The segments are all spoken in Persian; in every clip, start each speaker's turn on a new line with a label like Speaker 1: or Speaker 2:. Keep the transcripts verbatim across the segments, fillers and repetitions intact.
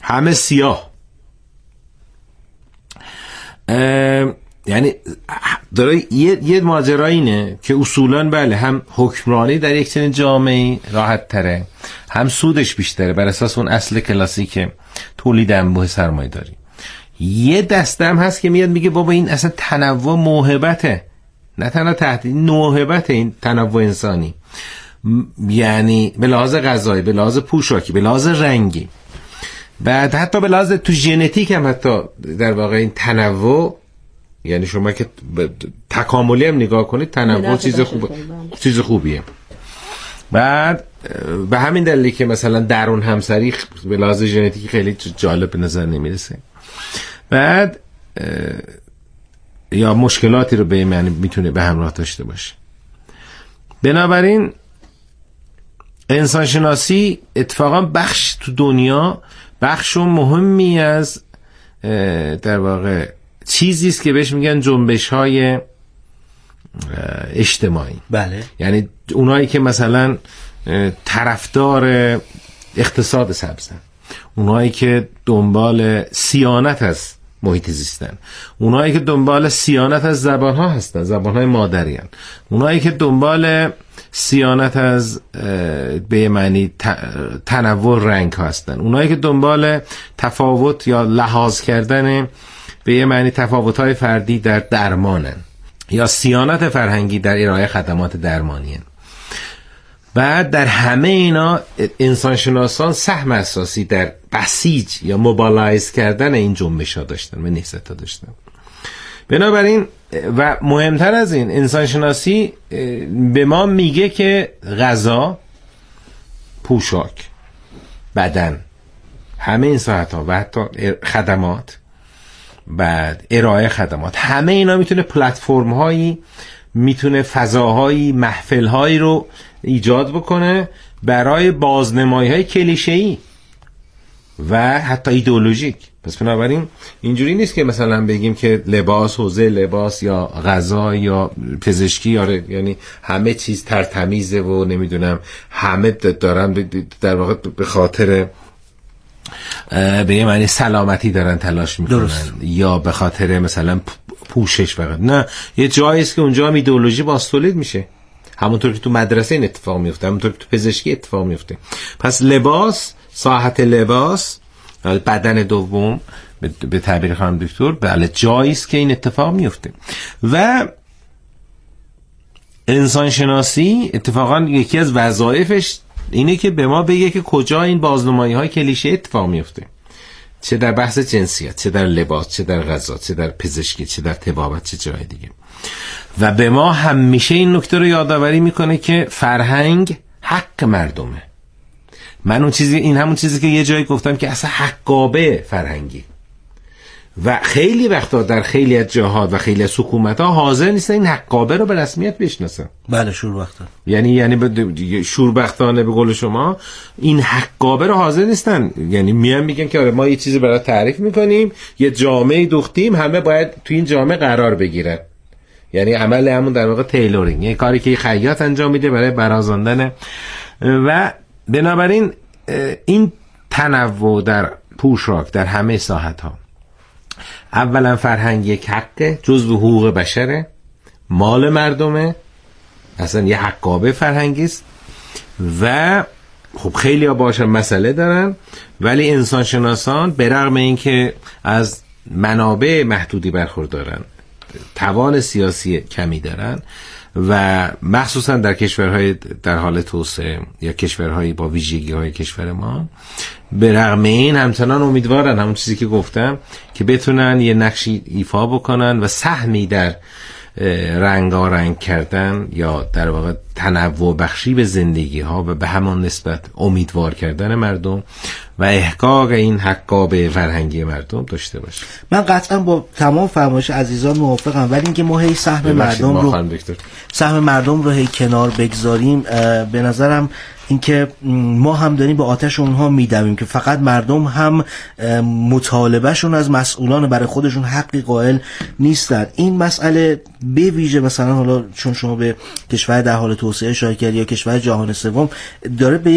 Speaker 1: همه سیاه. یعنی داره یه یه ماجرا اینه که اصولاً بله هم حکمرانی در یک چنین جامعه راحت تره، هم سودش بیشتره بر اساس اون اصل کلاسیک تولید انبوه سرمایه داری. یه دسته هم هست که میاد میگه بابا این اصلا تنوع موهبته، نه تنها تهدید، موهبت این تنوع انسانی، یعنی به لحاظ غذایی، به لحاظ پوشاکی، به لحاظ رنگی، بعد حتی به لحاظ تو ژنتیک هم حتی در واقع این تنوع، یعنی شما که تکاملی هم نگاه کنید تنوع چیز خوب چیز خوبیه. بعد به همین دلیلی که مثلا درون همسری به لحاظ ژنتیکی خیلی جالب به نظر نمیرسه، بعد یا مشکلاتی رو به معنی میتونه به همراه داشته باشه. بنابراین انسان شناسی اتفاقا بخش تو دنیا بخش مهمی از در واقع چیزی است که بهش میگن جنبش های اجتماعی.
Speaker 2: بله.
Speaker 1: یعنی اونایی که مثلا طرفدار اقتصاد سبزن، اونایی که دنبال صیانت از محیط زیستن، اونایی که دنبال صیانت از زبانها هستن، زبانهای مادری هستن، اونایی که دنبال صیانت از به معنی تنوع رنگ هستن، اونایی که دنبال تفاوت یا لحاظ کردن به یه معنی تفاوت‌های فردی در درمانن، یا صیانت فرهنگی در ارائه خدمات درمانیه. بعد در همه اینا انسانشناسان سهم اساسی در بسیج یا موبالایز کردن این جنبش‌ها داشتن و نهضت‌ها داشتن. بنابراین و مهمتر از این، انسانشناسی به ما میگه که غذا، پوشاک، بدن، همه این ساعت‌ها و حتی خدمات، بعد ارائه خدمات، همه اینا میتونه پلتفرم هایی، میتونه فضاهایی، محفل هایی رو ایجاد بکنه برای بازنمایی های کلیشه‌ای و حتی ایدئولوژیک. پس بنابراین اینجوری نیست که مثلا بگیم که لباس، حوزه لباس یا غذا یا پزشکی، یعنی همه چیز ترتمیزه و نمیدونم همه دارن در واقع به خاطر به یه معنی سلامتی دارن تلاش میکنن درست. یا به خاطر مثلا پوشش فقط. نه، یه جایی است که اونجا هم ایدئولوژی باستولید میشه، همونطور که تو مدرسه این اتفاق میفته، همونطور که تو پزشکی اتفاق میفته. پس لباس، ساحت لباس، بدن دوم به تعبیر خانم دکتر، بله جایی است که این اتفاق میفته. و انسان شناسی اتفاقا یکی از وظایفش اینه که به ما بگه که کجا این بازنمایی های کلیشه اتفاق میفته، چه در بحث جنسیت، چه در لباس، چه در غذا، چه در پزشکی، چه در طبابت، چه جای دیگه. و به ما همیشه این نکته رو یادآوری میکنه که فرهنگ حق مردمه. من اون چیزی، این همون چیزی که یه جایی گفتم که اصلا حقابه فرهنگی، و خیلی وقتا در خیلی از جهات و خیلی از حکومت‌ها حاضر نیستن این حقابه رو به رسمیت بشناسن.
Speaker 2: بله، شوربختانه.
Speaker 1: یعنی یعنی به شوربختانه به قول شما این حقابه رو حاضر نیستن. یعنی میان میگن که آره ما یه چیزی برای تعریف میکنیم، یه جامعه دوختیم، همه باید تو این جامعه قرار بگیرن. یعنی عمل همون در واقع تیلورینگ، یه کاری که خیاط انجام میده برای برازاندن. و بنابراین این تنوع در پوشاک در همه ساحت‌ها، اولا فرهنگ یک حقه، جزو حقوق بشره، مال مردمه، اصلا یه حقابه فرهنگی است. و خب خیلی ها باشن مسئله دارن، ولی انسان شناسان به رغم این که از منابع محدودی برخوردارن، توان سیاسی کمی دارن و مخصوصا در کشورهای در حال توسعه یا کشورهای با ویژگی‌های کشور ما، به رغم این همچنان امیدوارن، همون چیزی که گفتم، که بتونن یه نقشی ایفا بکنن و سهمی در رنگارنگ کردن یا در واقع تنوع بخشی به زندگی ها و به همان نسبت امیدوار کردن مردم و احقاق این حقابه فرهنگی مردم داشته باشه.
Speaker 2: من قطعا با تمام فرمایش عزیزان موافقم، ولی اینکه ما هی سهم مردم رو سهم مردم رو هی کنار بگذاریم، به نظرم اینکه ما هم داریم به آتش اونها میدویم که فقط مردم هم مطالبهشون از مسئولان برای خودشون حقی قائل نیستن. این مسئله به ویژه مثلا حالا چون شما به کشور در حال توسعه اشاره کردید یا کشور جهان سوم، داره به یک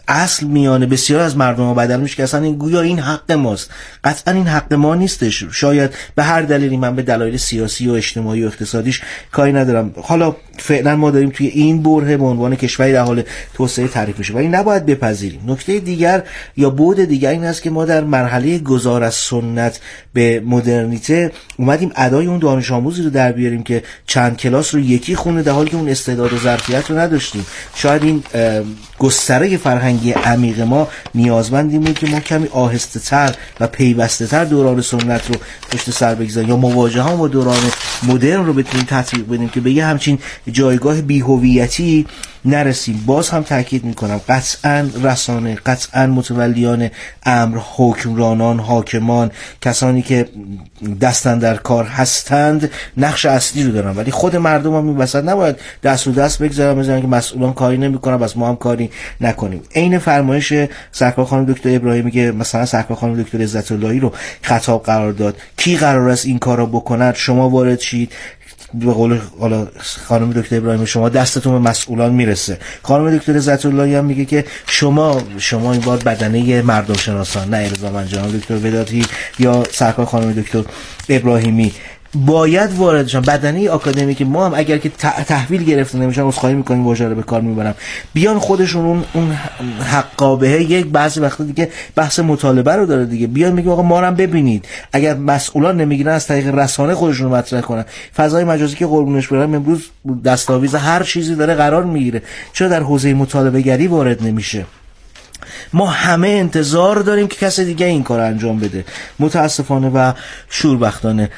Speaker 2: اصل میانه بسیار از مردم ها بدل میشه که اصلا این گویا این حق ماست. قطعا این حق ما نیستش. شاید به هر دلیلی، من به دلایل سیاسی و اجتماعی و اقتصادیش کاری ندارم، حالا فعلا ما داریم توی این بره به عنوان کشوری در حال توسعه تعریف میشه، ولی نباید بپذیریم. نکته دیگر یا بعد دیگر این است که ما در مرحله گذار از سنت به مدرنیته اومدیم ادای اون دانش آموزی رو در بیاریم که چند کلاس رو یکی خونه، در حالی که اون استعداد و ظرفیت رو نداشتیم. شاید این گستره فرهنگی عمیق ما نیازمندیم بود که ما کمی آهسته تر و پیوسته تر دوران سنت رو پشت سر بگذاریم یا مواجهه ها با دوران مدرن رو بتونیم تطبیق بدیم که به یه همچین جایگاه بی‌هویتی نرسیم. باز هم تاکید میکنم قطعا رسانه، قطعا متولیان امر، حکمرانان، حاکمان، کسانی که دستن در کار هستند نقش اصلی رو دارن، ولی خود مردم هم این وسط نباید دست رو دست بگذارن بزنن که مسئولان کاری نمیکنن بس ما هم کاری نکنیم. عین فرمایش سرکار خانم دکتر ابراهیمی که مثلا سرکار خانم دکتر عزت اللهی رو خطاب قرار داد، کی قرار است این کارو بکند؟ شما وارد شید. به قول حالا خانم دکتر ابراهیمی شما دستتون به مسئولان میرسه. خانم دکتر عزت اللهی هم میگه که شما شما این بار بدنه مردم شناسان، نه الزاما جناب دکتر وداتی یا سرکار خانم دکتر ابراهیمی باید وارد شن. بدنه آکادمیک ما هم اگر که تحویل گرفته نمیشن، عذرخواهی میکنیم واژه رو به کار میبرم، بیان خودشون اون اون حقابه یک بعضی وقتا دیگه بحث مطالبه رو داره دیگه، بیان میگه آقا ما رو هم ببینید. اگر مسئولان نمیگیرن از طریق رسانه خودشون رو مطرح کنن. فضای مجازی که قربونش برم امروز دستاویز هر چیزی داره قرار میگیره، چرا در حوزه مطالبه گری وارد نمیشه؟ ما همه انتظار داریم که کس دیگه این کار انجام بده. متاسفانه و شوربختانه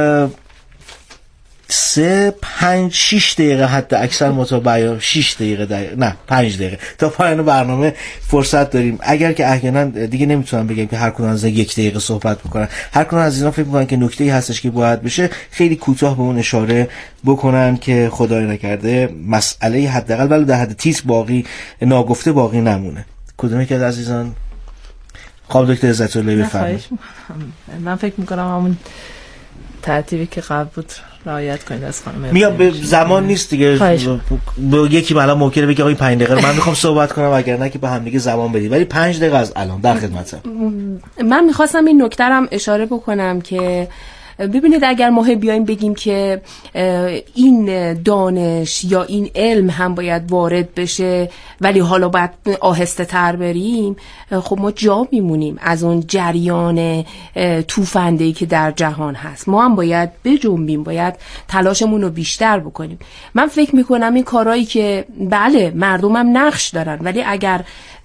Speaker 2: سه پنج شش دقیقه حتی اکثر متابعه شش دقیقه, دقیقه نه پنج دقیقه تا پایان برنامه فرصت داریم. اگر که احیانا دیگه نمیتونم بگم که هر کدوم از یک دقیقه صحبت بکنن، هر کدوم از اینا فکر میکنن که نکته‌ای هستش که باید بشه خیلی کوتاه به اون اشاره بکنن که خدای نکرده مسئله حداقل ولی در حد تیتر باقی ناگفته باقی نمونه. کدوم یک از عزیزان؟ خانم دکتر عزت اللهی بفرمایید.
Speaker 3: من فکر میکنم همون ترتیبی که قبل بود رعایت کنید از خانم.
Speaker 2: میام به زمان نیست دیگه، به یکی بالا ممکنه بگه آقا پنج دقیقه من میخوام صحبت کنم، اگر نه که به هم دیگه زمان بدید، ولی پنج دقیقه از الان در خدمتم.
Speaker 4: من میخواستم این نکته رو اشاره بکنم که ببینید اگر ما بیایم بگیم که این دانش یا این علم هم باید وارد بشه ولی حالا باید آهسته تر بریم، خب ما جا میمونیم از اون جریان توفنده‌ای که در جهان هست. ما هم باید بجنبیم، باید تلاشمون رو بیشتر بکنیم. من فکر میکنم این کارهایی که بله مردم هم نقش دارن، ولی اگر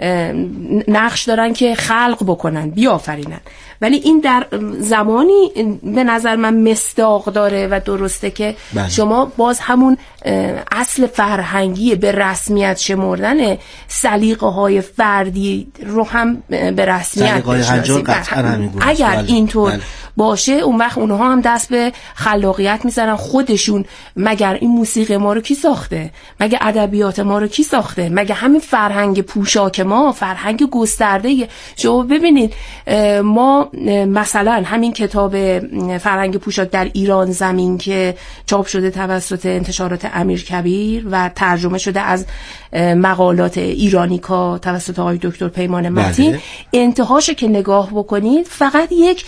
Speaker 4: نقش دارن که خلق بکنن، بیافرینن، ولی این در زمانی به نظر من مصداق داره و درسته که بله. شما باز همون اصل فرهنگی به رسمیت شمردن سلیقه های فردی رو هم به رسمیت بشناسید. اگر بله. اینطور بله. باشه اون وقت اونها هم دست به خلاقیت میزنن خودشون. مگر این موسیقی ما رو کی ساخته؟ مگه ادبیات ما رو کی ساخته؟ مگه همین فرهنگ پوشاک ما فرهنگ گسترده؟ شما ببینید ما مثلا همین کتاب فرهنگ پوشاک در ایران زمین که چاپ شده توسط انتشارات امیرکبیر و ترجمه شده از مقالات ایرانیکا توسط آقای دکتر پیمان متین، انتهاشو که نگاه بکنید فقط یک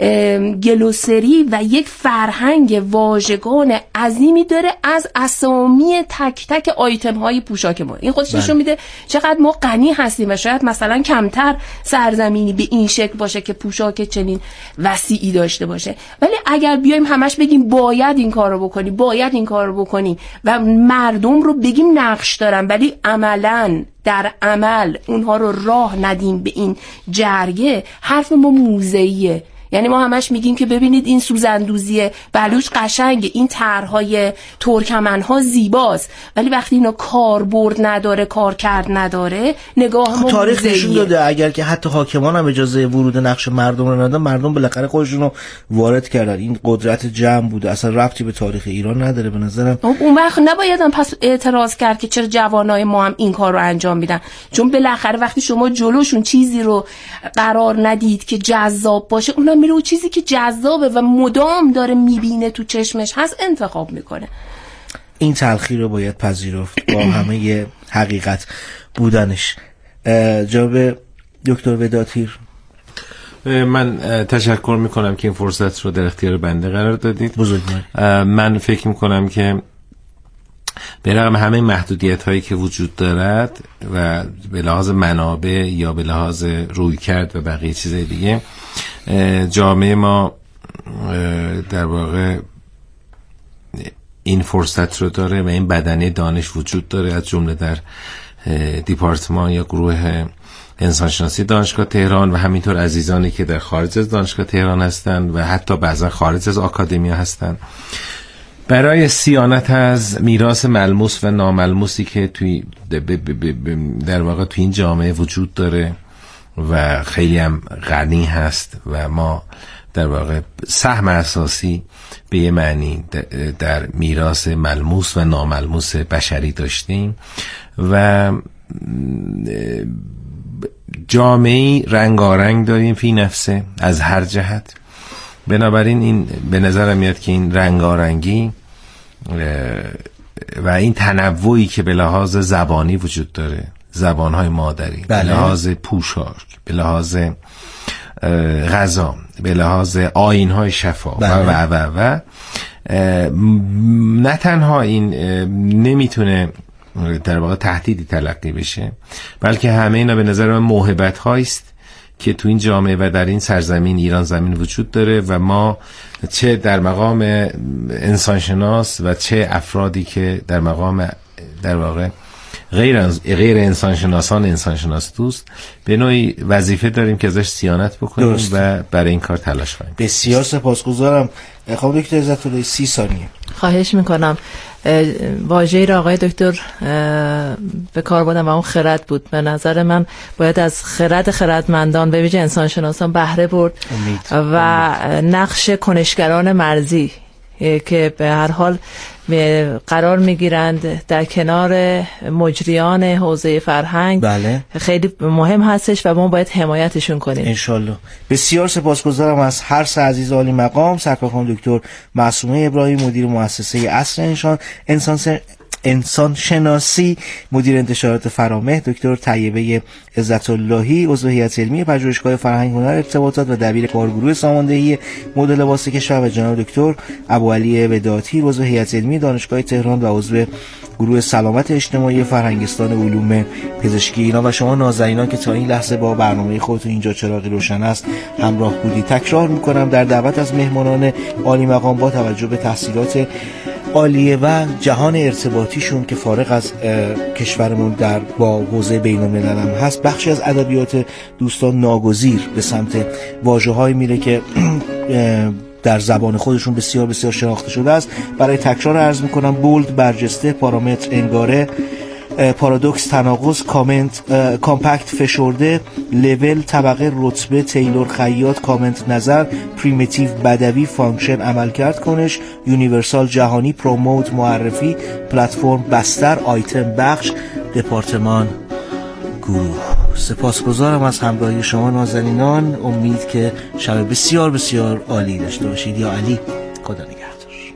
Speaker 4: گلوسری و یک فرهنگ واژگان عظیمی داره از اسامی تک تک آیتم های پوشاک ما. این خودش نشون میده چقدر ما غنی هستیم و شاید مثلا کمتر سرزمینی به این شکل باشه که پوشاک چنین وسیعی داشته باشه. ولی اگر بیایم همش بگیم باید این کار رو بکنیم، باید این کار رو بکنیم و مردم رو بگیم نقش دارن ولی عملاً در عمل اونها رو راه ندیم به این جرگه، حرف ما موزهیه. یعنی ما همش میگیم که ببینید این سوزندوزی بلوچ قشنگه، این طرحهای ترکمنها زیباست، ولی وقتی اینا کاربرد نداره، کار کرد نداره، نگاه ما
Speaker 2: تاریخ نشون داده اگر که حتی حاکمان هم اجازه ورود نقش مردم رو ندادن، مردم بالاخره خودشون رو وارد کردن. این قدرت جمع بوده، اصلا ربطی به تاریخ ایران نداره به نظرم.
Speaker 4: اون وقت نباید هم پس اعتراض کرد که چرا جوانای ما هم این کار رو انجام میدن، چون بالاخره وقتی شما جلوشون چیزی رو قرار ندید که جذاب باشه، اونا میره و چیزی که جذابه و مدام داره میبینه تو چشمش هست انتخاب میکنه.
Speaker 2: این تلخی رو باید پذیرفت با همه حقیقت بودنش. جناب دکتر وداتیر.
Speaker 1: من تشکر میکنم که این فرصت رو در اختیار بنده قرار دادید.
Speaker 2: بزرگوار.
Speaker 1: من فکر میکنم که به رغم همه محدودیت هایی که وجود دارد و به لحاظ منابع یا به لحاظ رویکرد و بقیه چیزای دیگه، جامعه ما در واقع این فرصت رو داره و این بدنه دانش وجود داره، از جمله در دیپارتمان یا گروه انسانشناسی دانشگاه تهران و همینطور عزیزانی که در خارج از دانشگاه تهران هستند و حتی بعضا خارج از آکادمیا هستند، برای صیانت از میراث ملموس و ناملموسی که توی در واقع توی این جامعه وجود داره و خیلی هم غنی هست و ما در واقع سهم اساسی به یه معنی در میراث ملموس و ناملموس بشری داشتیم و جامعه رنگارنگ داریم فی نفسه از هر جهت. بنابراین این به نظرم میاد که این رنگارنگی و این تنوعی که به لحاظ زبانی وجود داره، زبانهای مادری،
Speaker 2: بله.
Speaker 1: به لحاظ پوشاک، به لحاظ غذا، به لحاظ آیین‌های شفا، بله. و و و و نه تنها این نمیتونه در واقع تهدیدی تلقی بشه، بلکه همه اینا به نظر من موهبت هاییست که تو این جامعه و در این سرزمین ایران زمین وجود داره و ما چه در مقام انسانشناس و چه افرادی که در مقام در واقع غیر غیر انسانشناسان انسانشناس دوست به نوعی وظیفه داریم که ازش صیانت بکنیم درست. و برای این کار تلاش کنیم.
Speaker 2: بسیار سپاسگزارم. خب دکتر عزت‌اللهی سی ثانیه.
Speaker 3: خواهش میکنم. واژه‌ای را آقای دکتر به کار بردن و اون خرد بود. به نظر من باید از خرد خردمندان به ویژه انسانشناسان بهره برد امید. و امید. نقش کنشگران مرزی که به هر حال قرار میگیرند در کنار مجریان حوزه فرهنگ،
Speaker 2: بله.
Speaker 3: خیلی مهم هستش و ما باید حمایتشون کنیم
Speaker 2: انشالله. بسیار سپاسگزارم از هر سه عزیز عالی مقام، سرکار خانم دکتر معصومه ابراهیم مدیر مؤسسه عصر انسان انسان انسان شناسی، مدیر انتشارات فرامه، دکتر طیبه عزت‌اللهی عضو هیئت علمی پژوهشگاه فرهنگ هنر ارتباطات و دبیر کارگروه ساماندهی مد لباس کشور و جناب دکتر ابوعلی وداتی عضو هیئت علمی دانشگاه تهران و عضو گروه سلامت اجتماعی فرهنگستان علوم پزشکی. اینا و شما نازنینان که تا این لحظه با برنامه خودتون اینجا چراغی روشن است همراه بودید. تکرار میکنم در دعوت از مهمانان عالی مقام با توجه به تحصیلات عالیه و جهان ارتباطیشون که فارغ از کشورمون در با حوزه بین‌الملل هم هست، بخشی از ادبیات دوستان ناگزیر به سمت واژه‌هایی میره که در زبان خودشون بسیار بسیار شناخته شده است. برای تکرار عرض میکنم: بولد، برجسته، پارامتر، انگاره، پارادوکس، تناقض، کامنت، کامپکت، فشرده، لول، طبقه، رتبه، تیلور، خیاط، کامنت، نظر، پریمیتیو، بدوی، فانکشن، عملکرد، کنش، یونیورسال، جهانی، پروموت، معرفی، پلتفرم، بستر، آیتم، بخش، دپارتمان، گروه. سپاسگزارم از همراهی شما نازنینان. امید که شب بسیار بسیار عالی داشته باشید. یا علی، خدا نگهدار.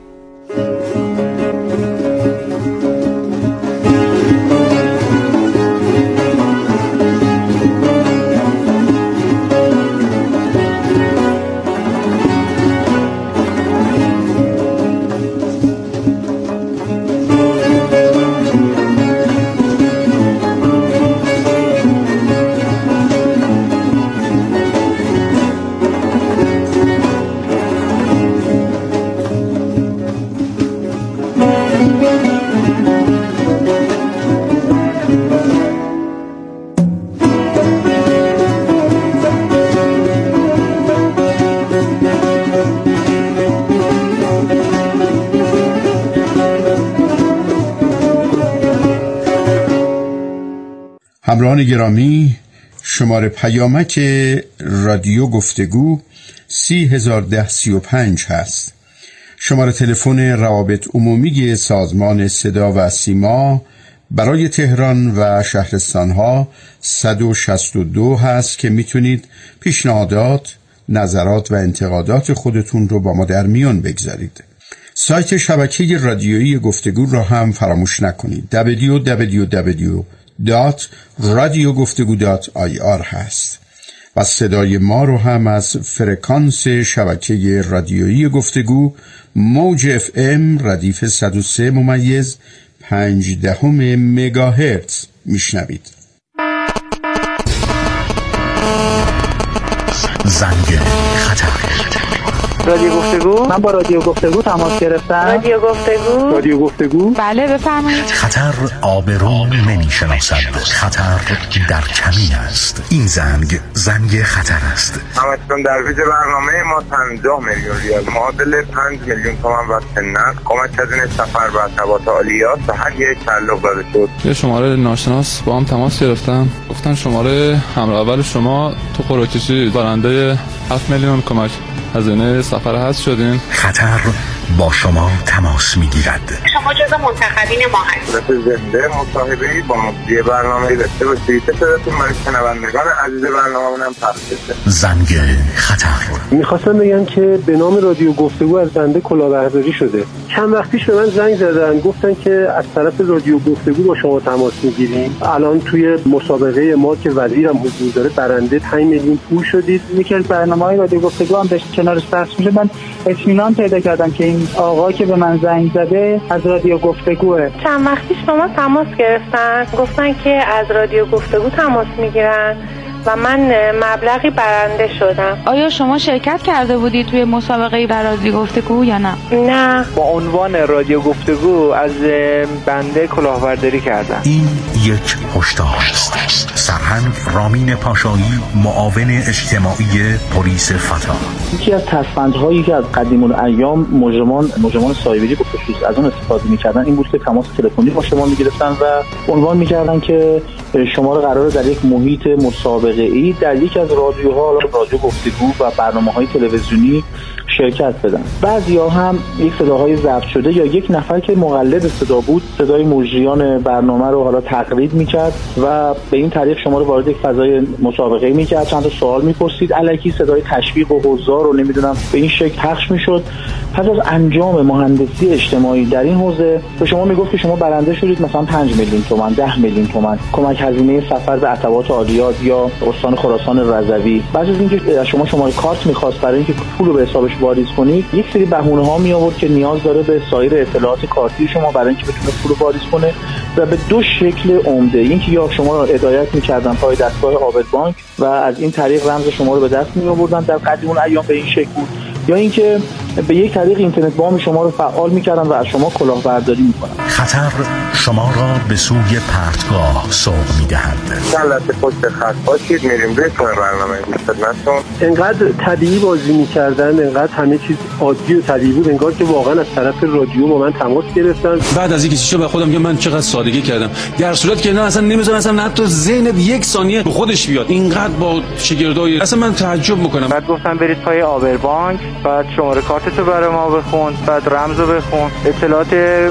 Speaker 5: همراهان گرامی، شماره پیامک رادیو گفتگو سی هزار ده سی و پنج هست. شماره تلفن روابط عمومی سازمان صدا و سیما برای تهران و شهرستانها صد و شصت و دو هست که میتونید پیشنهادات، نظرات و انتقادات خودتون رو با ما در میان بگذارید. سایت شبکه رادیویی گفتگو را هم فراموش نکنید: دبلیو دبلیو دبلیو دات رادیو گفتگو دات آی آر هست و صدای ما رو هم از فرکانس شبکه رادیویی گفتگو موج اف ام ردیف صد و سه ممیز پنج دهم مگاهرتز میشنوید.
Speaker 6: زنگ خطر.
Speaker 7: رادیو گفتگو، من با رادیو گفتگو تماس گرفتم.
Speaker 8: رادیو گفتگو،
Speaker 7: رادیو گفتگو،
Speaker 8: بله بفرمایید.
Speaker 6: خطر آبرو نمیشناسد، خطر در کمین است. این زنگ زنگ خطر است.
Speaker 9: همچنان در ویژه برنامه ما پنجاه میلیون ریال معادل پنج میلیون تومان وقت نقد کمک هزینه سفر و ارتباط عالیات به هر یک تعلق داده شد.
Speaker 10: یه شماره ناشناس با هم تماس گرفتم، گفتن شماره همراه اول شما تو قرعه‌کشی برنده هفت میلیون کمک هزینه سفر هست شدین.
Speaker 6: خطر با شما تماس میگیرد.
Speaker 8: شما جزو منتخبین ما هستید.
Speaker 9: زنده مصاحبه‌ای با مجری برنامه‌ای داشته باشید. صداتون برای شنوندگان عزیز برنامه‌مون هم پخش بشه.
Speaker 6: زنگ خطر.
Speaker 11: می‌خواستم بگم که به نام رادیو گفتگو از بنده کلاهبرداری شده. چند وقت پیش به من زنگ زدن، گفتن که از طرف رادیو گفتگو با شما تماس می‌گیریم. الان توی مسابقه ما که وزیرم حضور داره برنده پنج میلیون پول شدید.
Speaker 7: یکی از برنامه‌های رادیو گفتگو هم داشت کنارش پخش میشه. من اطمینان پیدا کردم که این آقا که به من زنگ زده از رادیو گفتگوه.
Speaker 8: چند وقت پیش با ما تماس گرفتن، گفتن که از رادیو گفتگو تماس میگیرن و من مبلغی برنده شدم.
Speaker 12: آیا شما شرکت کرده بودی توی مسابقه در رادیو گفتگو یا نه؟
Speaker 8: نه.
Speaker 7: با عنوان رادیو گفتگو از بنده کلاهبرداری کردم.
Speaker 6: این یک هشدار است. سرهنگ رامین پاشایی، معاون اجتماعی پلیس فتا.
Speaker 13: یکی از تصفندهایی که از قدیم الایام مجرمان مجرمان سایبری به خصوص از اون استفاده می‌کردن این بود که تماس تلفنی با شما می‌گرفتن و عنوان می‌کردن که شما رو قراره در یک محیط مسابقه‌ای در یک از رادیوها، رادیو گفتگو و برنامه‌های تلویزیونی شرکت بدن. بعضیا هم یک صداهای ضبط شده یا یک نفر که مقلد صدا بود صدای مجریان برنامه رو حالا تقلید می‌کرد و به این طریق شما رو وارد یک فضای مسابقه‌ای می‌کرد، چند تا سوال می‌پرسید، الکی صدای تشویق و حضار رو نمیدونم به این شکل پخش می‌شد. پس از انجام مهندسی اجتماعی در این حوزه به شما میگفت که شما برنده شدید مثلا پنج میلیون تومان، ده میلیون تومان کمک هزینه سفر به عتبات عالیات یا استان خراسان رضوی. بعد از اینکه از شما شماره کارت می‌خواست برای اینکه پول رو به حسابش واریز کنید، یک سری بهونه‌ها می آورد که نیاز داره به سایر اطلاعات کارتی شما برای اینکه بتونه پول رو واریز کنه و به دو شکل عمده. اینکه یا شما رو هدایت می‌کردن پای دستگاه آبد بانک و از این طریق رمز شما رو به دست می‌آوردن، در قدیم اون ایام به این شکل بود، یا اینکه به یک طریق اینترنت بانک شما رو فعال می‌کردن و از شما کلاهبرداری می‌کنن.
Speaker 6: خطر شما را به سوی پرتگاه سوق می‌دهد.
Speaker 9: سلامت پشت خط باشید، میریم به برنامه خدمتتون.
Speaker 11: انقدر طبیعی بازی می‌کردن، انقدر همه چیز عادی و طبیعی بود، انگار که واقعا از طرف رادیو با من تماس گرفتن.
Speaker 14: بعد از اینکه چیزا به خودم که من چقدر سادگی کردم، در صورت که نه اصلا نمی‌ذارن اصلا حتی ذهنت یک ثانیه به خودش بیاد. اینقدر با شگردای اصلا من تعجب می‌کنم.
Speaker 7: بعد گفتن برید پای آبر بانک، بعد شماره کارتتو برای ما بخون، بعد رمزو بخون، اطلاعات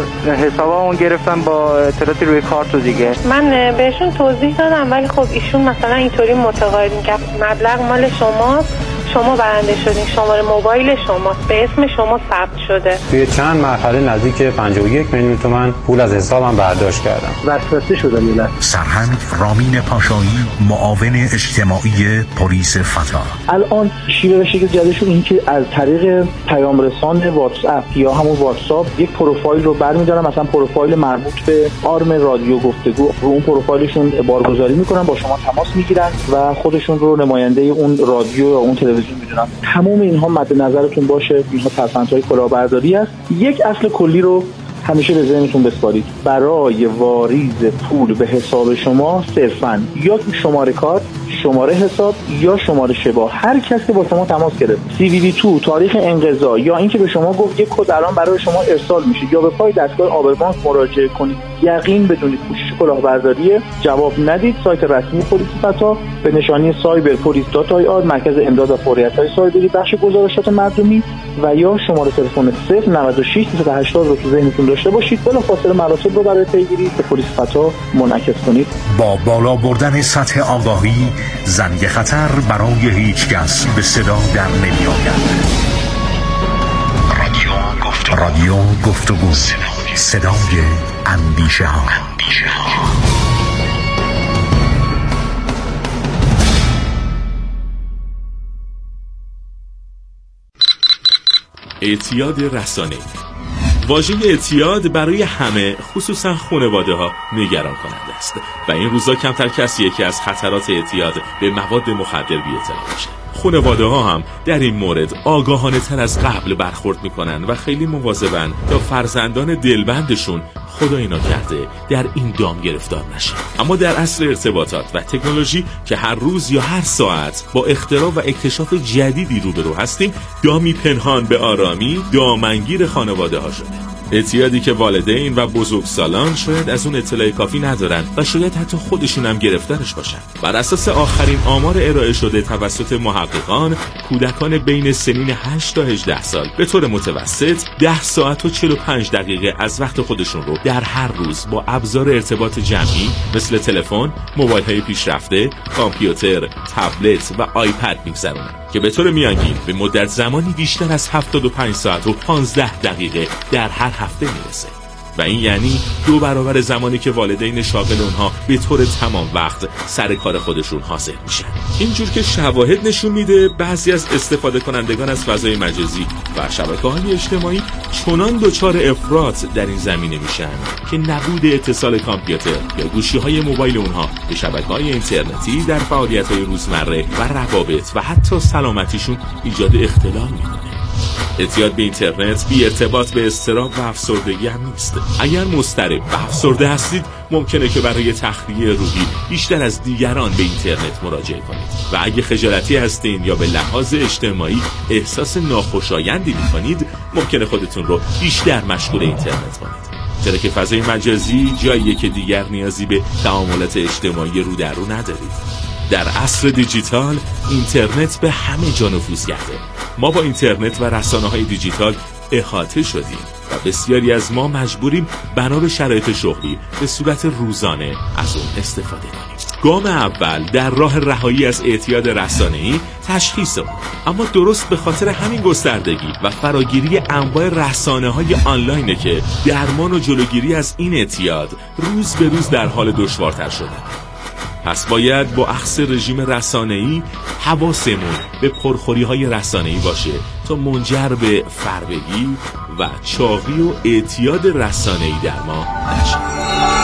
Speaker 7: حسابمون گرفتن با اطلاعاتی روی کارت دیگه.
Speaker 8: من بهشون توضیح دادم ولی خب ایشون مثلا اینطوری متقاعدین که مبلغ مال شماست، شما برنده شدین، شماره موبایل شماست، به اسم شما ثبت شده.
Speaker 15: توی چند مرحله نزدیک پنجاه و یک میلیون تومان پول از حسابم برداشت کردم.
Speaker 11: وسوسه شدم میلاد.
Speaker 6: سرهنگ رامین پاشایی، معاون اجتماعی پلیس فتا.
Speaker 13: الان شیوه شکل جدیدشون این که از طریق پیام رسان واتس اپ یا همون واتساپ یک پروفایل رو برمی‌دارن، مثلا پروفایل مربوط به آرم رادیو گفتگو، رو اون پروفایلشون بارگذاری میکنن، با شما تماس میگیرن و خودشون رو نماینده اون رادیو یا اون تلویزیون میدونن. تمام اینها مد نظرتون باشه، اینها تصفندهای کلاهبرداری است. یک اصل کلی رو همیشه به ذهنتون بسپارید. برای واریز پول به حساب شما صرفاً یا شماره کارت، شماره حساب یا شماره شبا، هر کسی که با شما تماس گرفت، سی وی وی دو، تاریخ انقضا یا اینکه به شما گفت یک کد الان برای شما ارسال میشه یا به پای دستگاه آبربانک مراجعه کنید، یقین بدونید پوشش کلاهبرداری، جواب ندید. سایت رسمی پلیس فتا به نشانی سایبر پلیس دات آی آر، مرکز امداد و فوریت‌های سایبری، بخش گزارشات مردمی و یا شماره تلفن صفر نود و شش صد و هشتاد رو تو ذهنتون داشته باشید. بلافاصله مراتب رو برای پیگیری به پلیس فتا منعکس کنید.
Speaker 6: با بالا بردن سطح آگاهی، زنگ خطر برای هیچ کس به صدا در نمی آید. رادیو گفتگو، رادیو گفتگو، صدای اندیشه ها.
Speaker 16: اعتیاد رسانه‌ای. واژه اعتیاد برای همه خصوصا خانواده ها نگران کننده است و این روزا کمتر کسیه که از خطرات اعتیاد به مواد مخدر بی اطلاع باشه. خانواده ها هم در این مورد آگاهانه تر از قبل برخورد میکنن و خیلی مواظبن تا فرزندان دلبندشون خدا اینا کرده در این دام گرفتار نشه. اما در عصر ارتباطات و تکنولوژی که هر روز یا هر ساعت با اختراع و اکتشاف جدیدی روبرو هستیم، دامی پنهان به آرامی دامنگیر خانواده ها شده. اعتیادی که والدین و بزرگسالان شاید از اون اطلاع کافی ندارن و شاید حتی خودشون هم گرفتارش باشن. بر اساس آخرین آمار ارائه شده توسط محققان، کودکان بین سنین هشت تا هجده سال به طور متوسط ده ساعت و چهل و پنج دقیقه از وقت خودشون رو در هر روز با ابزار ارتباط جمعی مثل تلفن، موبایل‌های پیشرفته، کامپیوتر، تبلت و آیپد می‌گذرونن که به طور میانگین به مدت زمانی بیشتر از هفتاد و پنج ساعت و پانزده دقیقه در هر هفته میرسه و این یعنی دو برابر زمانی که والدین شاغل اونها به طور تمام وقت سر کار خودشون حاضر میشن. اینجور که شواهد نشون میده بعضی از استفاده کنندگان از فضای مجازی و شبکه‌های اجتماعی چنان دچار افراط در این زمینه میشن که نبود اتصال کامپیوتر یا گوشی‌های موبایل اونها به شبکه‌های اینترنتی در فعالیت‌های روزمره و روابط و حتی سلامتیشون ایجاد اختلال میکنه. اعتیاد به اینترنت بی ارتباط به اضطراب و افسردگی هم نیست. اگر مضطرب و افسرده هستید ممکنه که برای تخلیه روحی بیشتر از دیگران به اینترنت مراجعه کنید و اگه خجالتی هستین یا به لحاظ اجتماعی احساس ناخوشایندی میکنید ممکنه خودتون رو بیشتر مشغول اینترنت کنید، چرا که فضای مجازی جاییه که دیگر نیازی به تعاملات اجتماعی رو در رو ندارید. در عصر دیجیتال اینترنت به همه جا نفوذ کرده. ما با اینترنت و رسانه‌های دیجیتال احاطه شدیم و بسیاری از ما مجبوریم بنا به شرایط شغلی به صورت روزانه از اون استفاده کنیم. گام اول در راه رهایی از اعتیاد رسانه‌ای تشخیص اون، اما درست به خاطر همین گستردگی و فراگیری انواع رسانه‌های آنلاینه که درمان و جلوگیری از این اعتیاد روز به روز در حال دشوارتر شده. پس باید با اخذ رژیم رسانه‌ای حواسمون به پرخوری‌های رسانه‌ای باشه تا منجر به فربگی و چاقی و اعتیاد رسانه‌ای در ما نشه.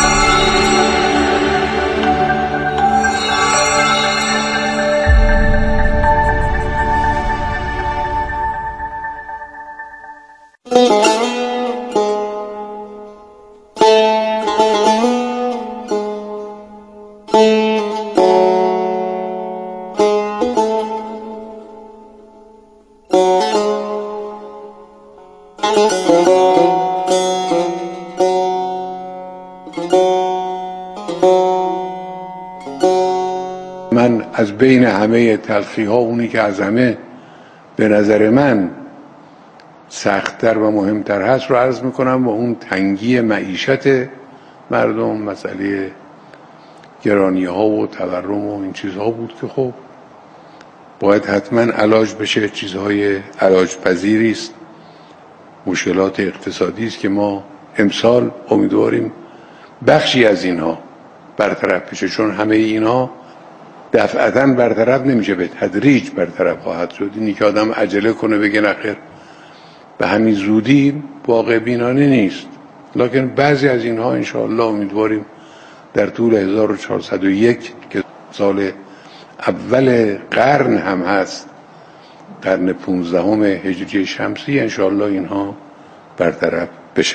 Speaker 17: من از بین همه تلخی ها اونی که از همه به نظر من سخت‌تر و مهمتر هست رو عرض میکنم و اون تنگی معیشت مردم، مسئله گرانی ها و تورم و این چیزها بود که خب باید حتما علاج بشه. چیزهای علاج پذیری است، مشکلات اقتصادی است که ما امسال امیدواریم بخشی از اینها برطرف بشه، چون همه اینها دفعتاً برطرف نمیشه، به تدریج برطرف خواهد شد. اینی که آدم عجله کنه بگه نخیر به همین زودی واقع بینانه نیست، لکن بعضی از اینها انشاءالله امیدواریم در طول هزار و چهارصد و یک که سال اول قرن هم هست، قرن پونزدهم هجری شمسی، انشاءالله اینها برطرف بشن.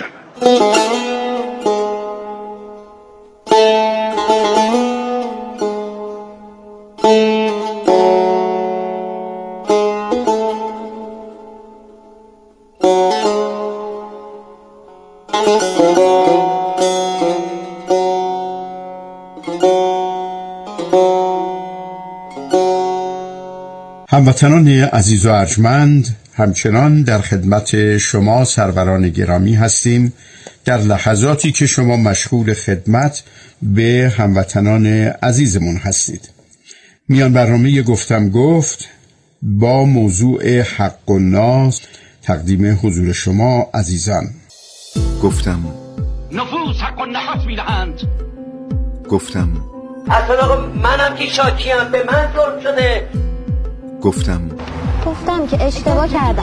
Speaker 5: هموطنان عزیز و ارجمند، همچنان در خدمت شما سروران گرامی هستیم در لحظاتی که شما مشغول خدمت به هموطنان عزیزمون هستید. میان برنامه گفتم گفت با موضوع حق و ناز تقدیم حضور شما عزیزان.
Speaker 6: گفتم
Speaker 18: نفوس حق و نحس میدهند.
Speaker 6: گفتم
Speaker 18: اصلا آقا منم که شاکیم، به من ظلم شده.
Speaker 6: گفتم
Speaker 19: گفتم که اشتباه کردم.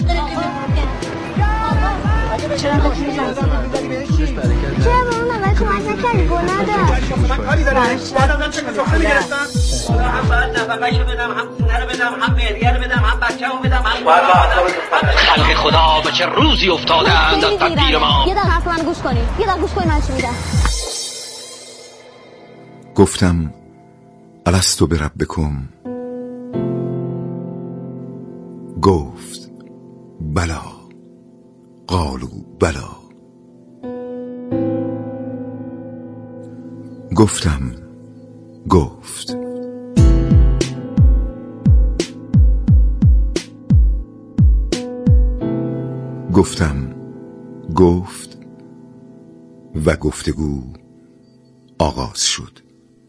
Speaker 19: چرا به اون اول کمک نکردی؟ گناه داشت. من کاری دارم. بعدم چه سفره میگرفتم؟ هم باید نفقه‌شو بدم، هم خونه رو بدم، هم مهریه رو بدم، هم بچه‌مو بدم، هم
Speaker 18: خلق خدا به چه روزی افتادند از تقدیر ما.
Speaker 19: یه دقیقه حرف من گوش کنید. یه دقیقه گوش کنید من چی میگم.
Speaker 6: گفتم الستو بربکم، گفت بلا، قالوا بلا. گفتم گفت گفتم گفت و گفتگو آغاز شد.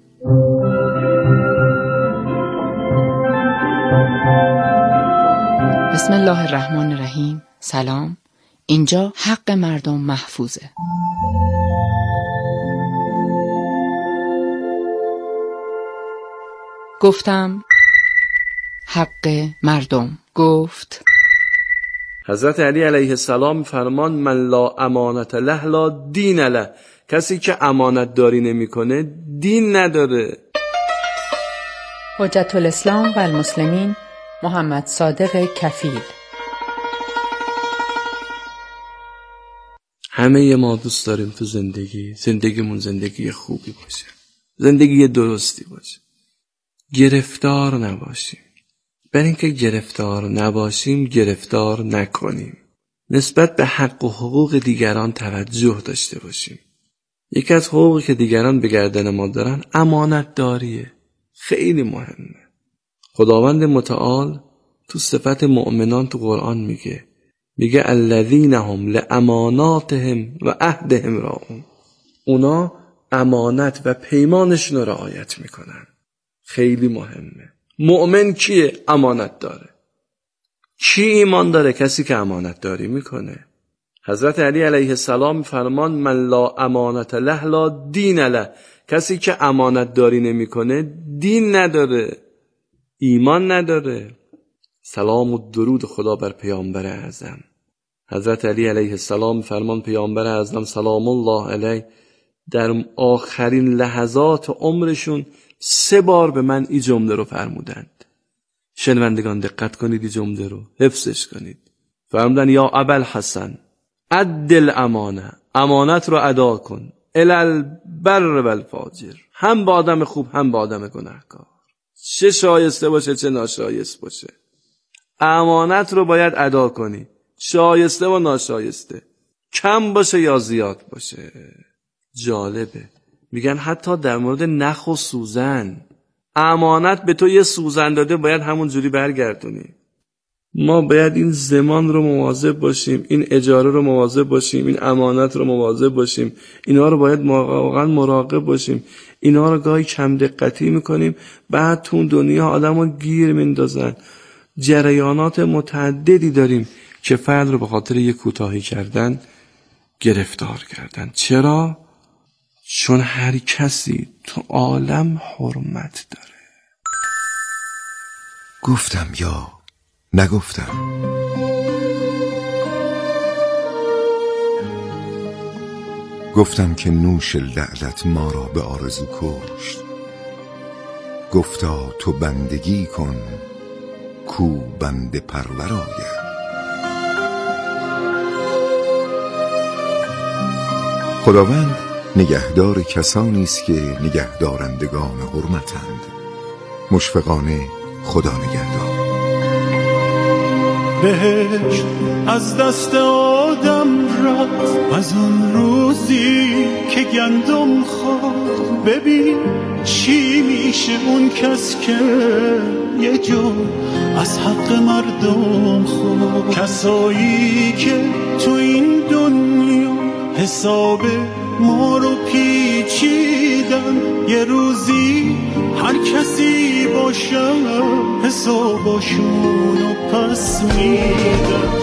Speaker 20: بسم الله الرحمن الرحیم. سلام. اینجا حق مردم محفوظه. گفتم حق مردم. گفت
Speaker 21: حضرت علی علیه السلام فرمان من لا امانت له لا دین له. کسی که امانت داری نمیکنه دین نداره.
Speaker 20: حجت الاسلام و المسلمین محمد صادق کفیل.
Speaker 21: همه ما دوست داریم تو زندگی زندگیمون زندگی خوبی باشه، زندگی درستی باشه، گرفتار نباشیم. برای اینکه گرفتار نباشیم گرفتار نکنیم، نسبت به حق و حقوق دیگران توجه داشته باشیم. یکی از حقوقی که دیگران به گردن ما دارن امانت داریه، خیلی مهمه. خداوند متعال تو صفت مؤمنان تو قرآن میگه میگه الذین هم لاماناتهم و عهدهم راعون. اونا امانت و پیمانشون رو رعایت میکنن. خیلی مهمه. مؤمن کیه؟ امانت داره. کی ایمان داره؟ کسی که امانت داری میکنه. حضرت علی علیه السلام فرمان من لا امانت له لا دین له. کسی که امانت داری نمیکنه دین نداره، ایمان نداره. سلام و درود خدا بر پیامبر اعظم. حضرت علی علیه السلام فرمان پیامبر اعظم سلام الله علیه در آخرین لحظات عمرشون سه بار به من این جمله رو فرمودند. شنوندگان دقت کنید، این جمله رو حفظش کنید. فرمودن یا ابوالحسن عدل امانه، امانت رو ادا کن، الالبر و الفاجر، هم با آدم خوب هم با آدم گناهکار، چه شایسته باشه چه ناشایست باشه، امانت رو باید ادا کنی، شایسته و ناشایسته، کم باشه یا زیاد باشه. جالبه، میگن حتی در مورد نخ و سوزن، امانت به تو یه سوزن داده باید همون جوری برگردونی. ما باید این زمان رو مواظب باشیم، این اجاره رو مواظب باشیم، این امانت رو مواظب باشیم، اینا رو باید واقعا مراقب باشیم. اینا رو گاهی کم دقتی میکنیم، بعد تو دنیا آدم رو گیر میندازن. جریانات متعددی داریم که فرد رو به خاطر یک کوتاهی کردن گرفتار کردن. چرا؟ چون هر کسی تو عالم حرمت داره.
Speaker 6: گفتم یا نگفتم. گفتم که نوش لعلت ما را به آرزو کشت. گفتا تو بندگی کن کو بنده پرور آید. خداوند نگهدار کسانی است که نگهدارندگان حرمتند. مشفقانه خدا نگهدار.
Speaker 22: بهشت از دست آدم رفت از اون روزی که گندم خورد. ببین چی میشه اون کس که یه جو از حق مردم خورد. کسایی که تو این دنیا حساب ما رو پیچیدن، یه روزی هر کسی باشه حساباشون رو پس میدن.